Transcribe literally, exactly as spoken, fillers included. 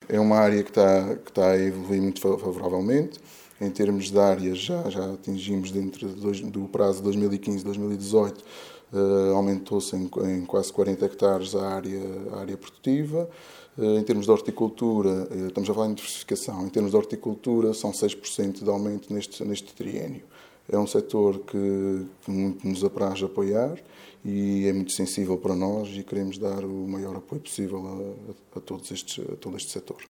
é uma área que está, que está a evoluir muito favoravelmente. Em termos de áreas, já, já atingimos dentro de dois, do prazo de dois mil e quinze a dois mil e dezoito, uh, aumentou-se em, em quase quarenta hectares a área, a área produtiva. Uh, em termos de horticultura, uh, estamos a falar em diversificação, em termos de horticultura são seis por cento de aumento neste, neste triênio. É um setor que, que muito nos apraz apoiar e é muito sensível para nós e queremos dar o maior apoio possível a, a, todos estes, a todo este setor.